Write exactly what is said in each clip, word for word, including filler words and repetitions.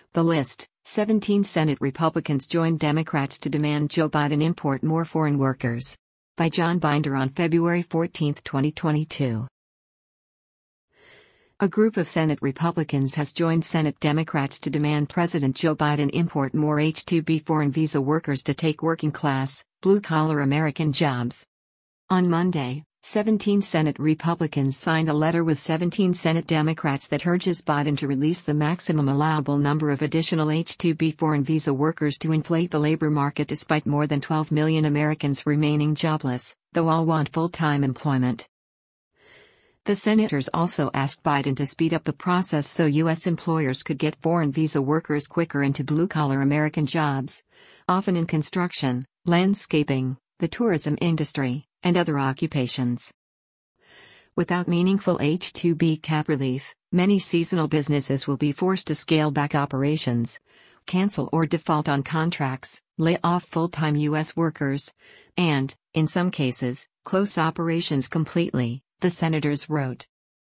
The list: seventeen Senate Republicans join Democrats to demand Joe Biden import more foreign workers. By John Binder on February fourteenth, twenty twenty-two. A group of Senate Republicans has joined Senate Democrats to demand President Joe Biden import more H two B foreign visa workers to take working-class, blue-collar American jobs. On Monday, seventeen Senate Republicans signed a letter with seventeen Senate Democrats that urges Biden to release the maximum allowable number of additional H two B foreign visa workers to inflate the labor market despite more than twelve million Americans remaining jobless, though all want full-time employment. The senators also asked Biden to speed up the process so U S employers could get foreign visa workers quicker into blue-collar American jobs, often in construction, landscaping, the tourism industry, and other occupations. Without meaningful H two B cap relief, many seasonal businesses will be forced to scale back operations, cancel or default on contracts, lay off full-time U S workers, and, in some cases, close operations completely, the senators wrote.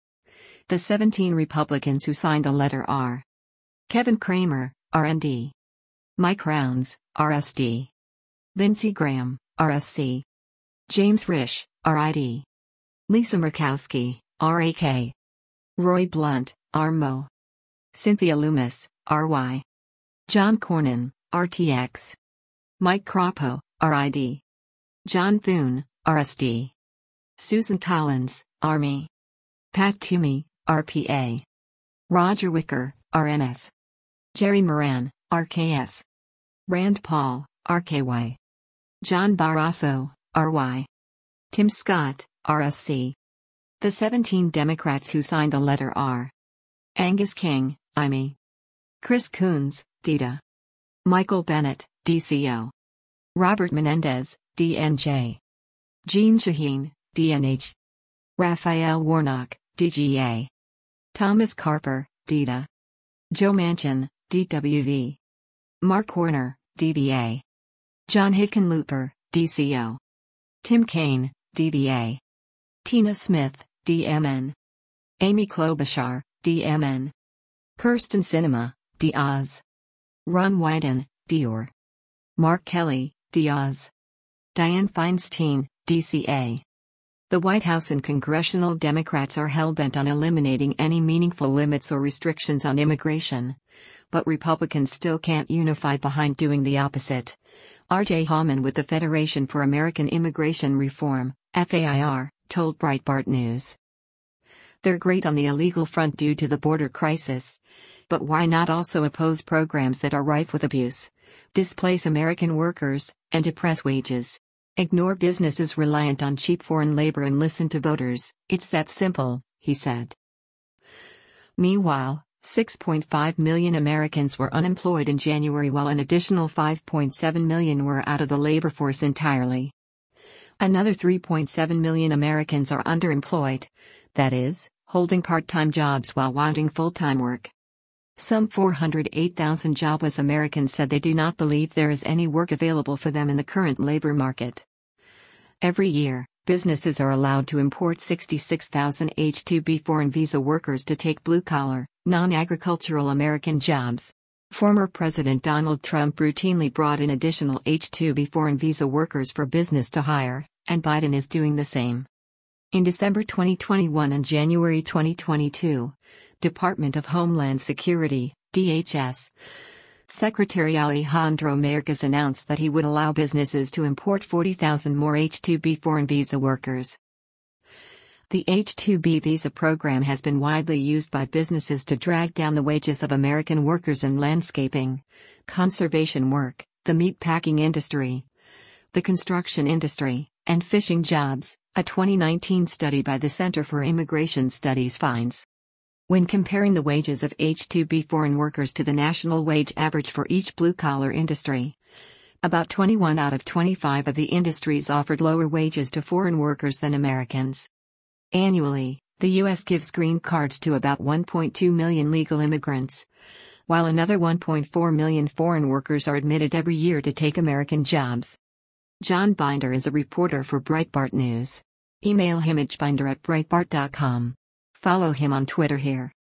The seventeen Republicans who signed the letter are Kevin Cramer, R and D; Mike Rounds, R S D; Lindsey Graham, R S C; James Risch, R I D; Lisa Murkowski, R A K; Roy Blunt, R M O; Cynthia Loomis, R Y; John Cornyn, R T X; Mike Crapo, R I D; John Thune, R S D; Susan Collins, Army; Pat Toomey, R P A; Roger Wicker, R N S; Jerry Moran, R K S; Rand Paul, R K Y; John Barrasso, R Y; Tim Scott, R S C. The seventeen Democrats who signed the letter are Angus King, I M E; Chris Coons, D D A; Michael Bennet, D C O; Robert Menendez, D N J; Jeanne Shaheen, D N H; Raphael Warnock, D G A; Thomas Carper, D D A; Joe Manchin, D W V; Mark Warner, D B A; John Hickenlooper, D C O; Tim Kaine, D B A; Tina Smith, D M N; Amy Klobuchar, D M N; Kirsten Sinema, D O Z; Ron Wyden, D O R; Mark Kelly, D O Z; Dianne Feinstein, D C A. The White House and congressional Democrats are hell-bent on eliminating any meaningful limits or restrictions on immigration, but Republicans still can't unify behind doing the opposite. R J Hallman with the Federation for American Immigration Reform, F A I R, told Breitbart News. They're great on the illegal front due to the border crisis, but why not also oppose programs that are rife with abuse, displace American workers, and depress wages? Ignore businesses reliant on cheap foreign labor and listen to voters. It's that simple, he said. Meanwhile, six point five million Americans were unemployed in January while an additional five point seven million were out of the labor force entirely. Another three point seven million Americans are underemployed, that is, holding part-time jobs while wanting full-time work. Some four hundred eight thousand jobless Americans said they do not believe there is any work available for them in the current labor market. Every year, businesses are allowed to import sixty-six thousand H two B foreign visa workers to take blue-collar, non-agricultural American jobs. Former President Donald Trump routinely brought in additional H two B foreign visa workers for business to hire, and Biden is doing the same. In December twenty twenty-one and January twenty twenty-two, Department of Homeland Security, D H S, Secretary Alejandro Mayorkas announced that he would allow businesses to import forty thousand more H two B foreign visa workers. The H two B visa program has been widely used by businesses to drag down the wages of American workers in landscaping, conservation work, the meatpacking industry, the construction industry, and fishing jobs, a twenty nineteen study by the Center for Immigration Studies finds. When comparing the wages of H two B foreign workers to the national wage average for each blue-collar industry, about twenty-one out of twenty-five of the industries offered lower wages to foreign workers than Americans. Annually, the U S gives green cards to about one point two million legal immigrants, while another one point four million foreign workers are admitted every year to take American jobs. John Binder is a reporter for Breitbart News. Email him at binder at breitbart dot com. Follow him on Twitter here.